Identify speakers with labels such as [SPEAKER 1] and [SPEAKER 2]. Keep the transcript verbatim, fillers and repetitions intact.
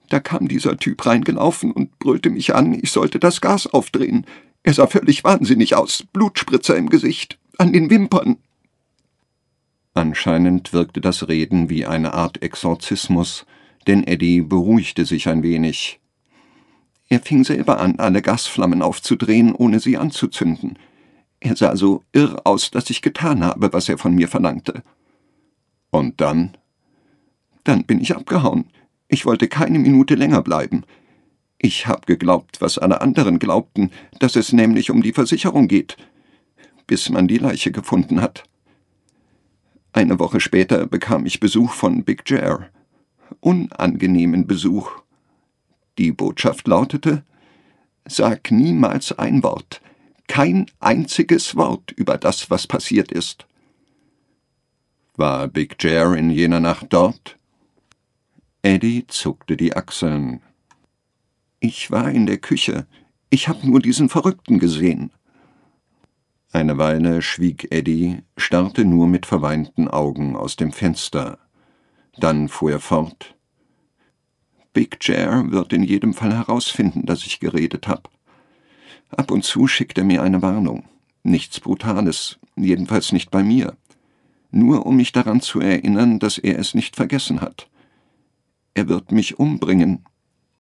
[SPEAKER 1] Da kam dieser Typ reingelaufen und brüllte mich an, ich sollte das Gas aufdrehen. Er sah völlig wahnsinnig aus, Blutspritzer im Gesicht, an den Wimpern.
[SPEAKER 2] Anscheinend wirkte das Reden wie eine Art Exorzismus, denn Eddie beruhigte sich ein wenig.
[SPEAKER 1] Er fing selber an, alle Gasflammen aufzudrehen, ohne sie anzuzünden. Er sah so irr aus, dass ich getan habe, was er von mir verlangte.
[SPEAKER 2] Und dann?
[SPEAKER 1] Dann bin ich abgehauen. Ich wollte keine Minute länger bleiben. Ich habe geglaubt, was alle anderen glaubten, dass es nämlich um die Versicherung geht, bis man die Leiche gefunden hat. Eine Woche später bekam ich Besuch von Big Jer. Unangenehmen Besuch. Die Botschaft lautete: Sag niemals ein Wort, kein einziges Wort über das, was passiert ist.
[SPEAKER 2] War Big Jer in jener Nacht dort?
[SPEAKER 1] Eddie zuckte die Achseln. Ich war in der Küche. Ich habe nur diesen Verrückten gesehen.
[SPEAKER 2] Eine Weile schwieg Eddie, starrte nur mit verweinten Augen aus dem Fenster. Dann fuhr er fort.
[SPEAKER 1] Big Jer wird in jedem Fall herausfinden, dass ich geredet habe. Ab und zu schickt er mir eine Warnung. Nichts Brutales, jedenfalls nicht bei mir. Nur um mich daran zu erinnern, dass er es nicht vergessen hat. Er wird mich umbringen,